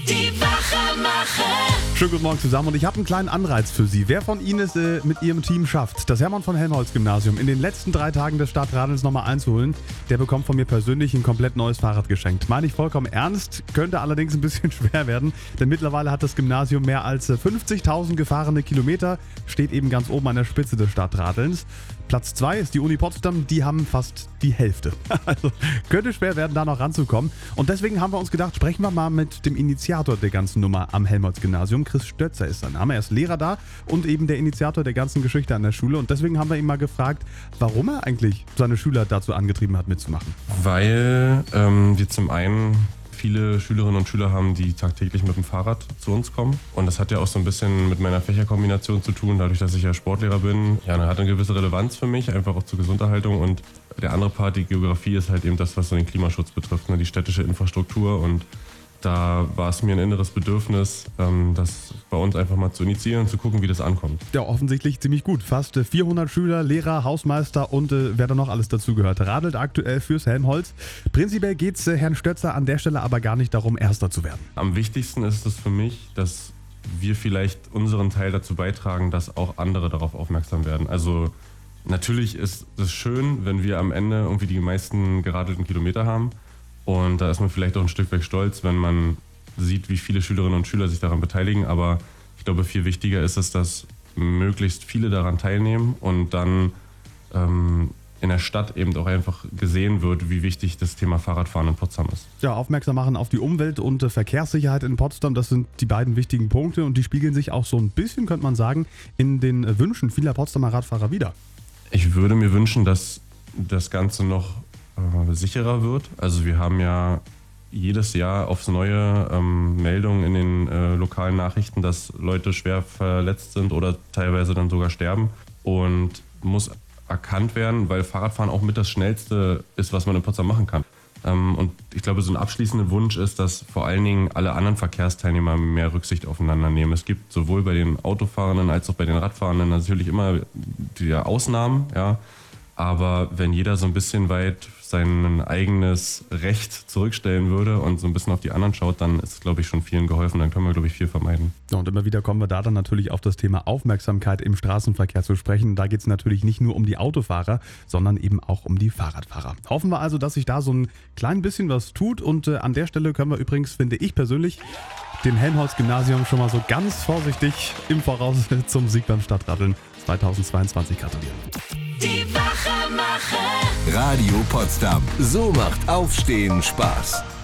Die Wachermacher. Schönen guten Morgen zusammen und ich habe einen kleinen Anreiz für Sie. Wer von Ihnen es mit Ihrem Team schafft, das Hermann von Helmholtz-Gymnasium in den letzten 3 Tagen des Stadtradels nochmal einzuholen, der bekommt von mir persönlich ein komplett neues Fahrrad geschenkt. Meine ich vollkommen ernst, könnte allerdings ein bisschen schwer werden, denn mittlerweile hat das Gymnasium mehr als 50.000 gefahrene Kilometer, steht eben ganz oben an der Spitze des Stadtradelns. Platz 2 ist die Uni Potsdam, die haben fast die Hälfte. Also könnte schwer werden, da noch ranzukommen. Und deswegen haben wir uns gedacht, sprechen wir mal mit dem Initiator der ganzen Nummer am Helmholtz-Gymnasium. Chris Stötzer ist sein Name. Er ist Lehrer da und eben der Initiator der ganzen Geschichte an der Schule. Und deswegen haben wir ihn mal gefragt, warum er eigentlich seine Schüler dazu angetrieben hat, mitzumachen. Weil wir zum einen viele Schülerinnen und Schüler haben, die tagtäglich mit dem Fahrrad zu uns kommen. Und das hat ja auch so ein bisschen mit meiner Fächerkombination zu tun, dadurch, dass ich ja Sportlehrer bin. Ja, das hat eine gewisse Relevanz für mich, einfach auch zur Gesunderhaltung. Und der andere Part, die Geografie, ist halt eben das, was so den Klimaschutz betrifft, ne? Die städtische Infrastruktur. Und da war es mir ein inneres Bedürfnis, das bei uns einfach mal zu initiieren und zu gucken, wie das ankommt. Ja, offensichtlich ziemlich gut. Fast 400 Schüler, Lehrer, Hausmeister und wer da noch alles dazugehört. Radelt aktuell fürs Helmholtz. Prinzipiell geht es Herrn Stötzer an der Stelle aber gar nicht darum, Erster zu werden. Am wichtigsten ist es für mich, dass wir vielleicht unseren Teil dazu beitragen, dass auch andere darauf aufmerksam werden. Also natürlich ist es schön, wenn wir am Ende irgendwie die meisten geradelten Kilometer haben. Und da ist man vielleicht auch ein Stück weit stolz, wenn man sieht, wie viele Schülerinnen und Schüler sich daran beteiligen. Aber ich glaube, viel wichtiger ist es, dass möglichst viele daran teilnehmen und dann in der Stadt eben auch einfach gesehen wird, wie wichtig das Thema Fahrradfahren in Potsdam ist. Ja, aufmerksam machen auf die Umwelt und Verkehrssicherheit in Potsdam, das sind die beiden wichtigen Punkte und die spiegeln sich auch so ein bisschen, könnte man sagen, in den Wünschen vieler Potsdamer Radfahrer wider. Ich würde mir wünschen, dass das Ganze noch sicherer wird. Also wir haben ja jedes Jahr aufs Neue Meldungen in den lokalen Nachrichten, dass Leute schwer verletzt sind oder teilweise dann sogar sterben. Und muss erkannt werden, weil Fahrradfahren auch mit das Schnellste ist, was man in Potsdam machen kann. Und ich glaube, so ein abschließender Wunsch ist, dass vor allen Dingen alle anderen Verkehrsteilnehmer mehr Rücksicht aufeinander nehmen. Es gibt sowohl bei den Autofahrenden als auch bei den Radfahrenden natürlich immer die Ausnahmen, ja. Aber wenn jeder so ein bisschen weit sein eigenes Recht zurückstellen würde und so ein bisschen auf die anderen schaut, dann ist, glaube ich, schon vielen geholfen. Dann können wir, glaube ich, viel vermeiden. Ja, und immer wieder kommen wir da dann natürlich auf das Thema Aufmerksamkeit im Straßenverkehr zu sprechen. Da geht es natürlich nicht nur um die Autofahrer, sondern eben auch um die Fahrradfahrer. Hoffen wir also, dass sich da so ein klein bisschen was tut. Und an der Stelle können wir übrigens, finde ich persönlich, dem Helmholtz-Gymnasium schon mal so ganz vorsichtig im Voraus zum Sieg beim Stadtradeln 2022 gratulieren. Die Wachermacher. Radio Potsdam. So macht Aufstehen Spaß.